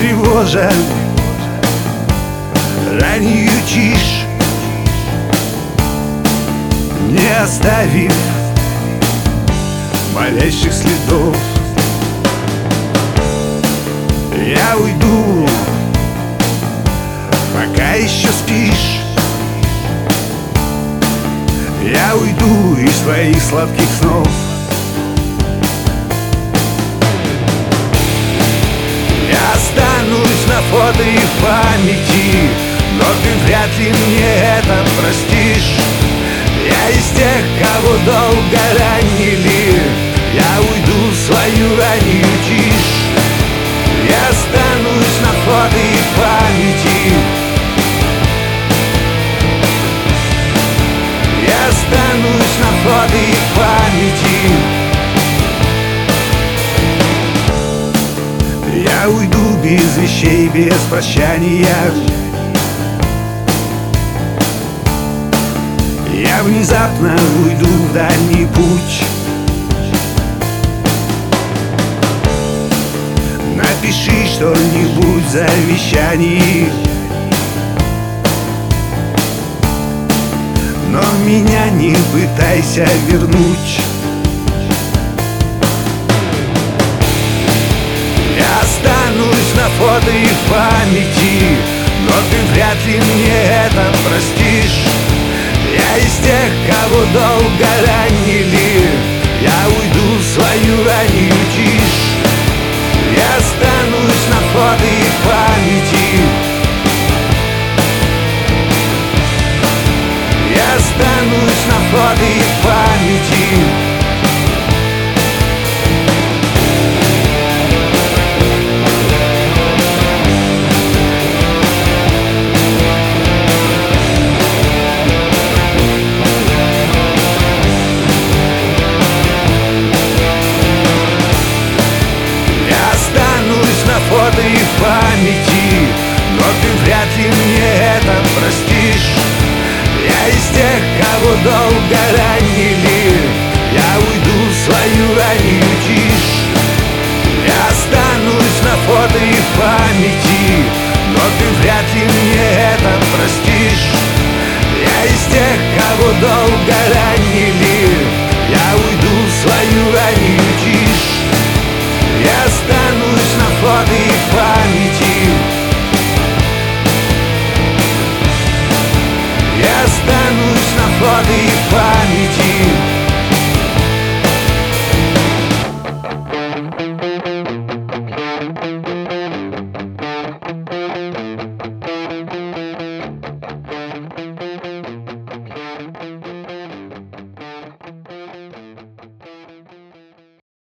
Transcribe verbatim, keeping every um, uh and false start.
тревожа раннюю тишь, не оставив малейших следов. Я уйду, пока еще спишь. Я уйду из твоих сладких снов. Я останусь на фото и в памяти, но ты вряд ли мне это простишь. Я из тех, кого долго ранили. Я уйду в свою раннюю тишь. Я останусь на фото и в памяти. Я останусь на фото и в памяти. Я уйду без вещей, без прощания. Я внезапно уйду в дальний путь. Напиши что-нибудь в завещании, но меня не пытайся вернуть. Я останусь на фото и в памяти, но ты вряд ли мне это простишь. Я из тех, кого долго ранили. Я уйду в свою раннюю тишь. Я останусь на фото и в памяти. Я останусь на фото и в памяти. Фото и в памяти, но ты вряд ли мне это простишь. Я из тех, кого долго ранили. Я уйду в свою раннюю тишь. Я останусь на фото и в памяти, но ты вряд ли мне это простишь. Я из тех, кого долго ранили. Я уйду в свою раннюю тишь. Я останусь на фото и в памяти. Я останусь на фото и в